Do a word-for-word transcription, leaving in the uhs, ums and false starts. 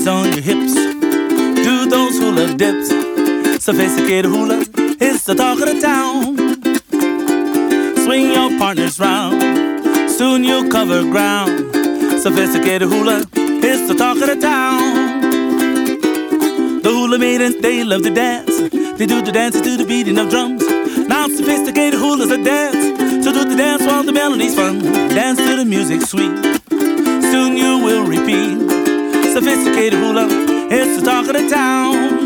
on your hips. Do those hula dips. Sophisticated hula is the talk of the town. Swing your partners round, soon you'll cover ground. Sophisticated hula is the talk of the town. The hula maidens, they love to dance. They do the dances to the beating of drums. Now sophisticated hula's a dance. So do the dance while the melody's fun. Dance to the music sweet. Soon you will repeat. Sophisticated hula, it's the talk of the town.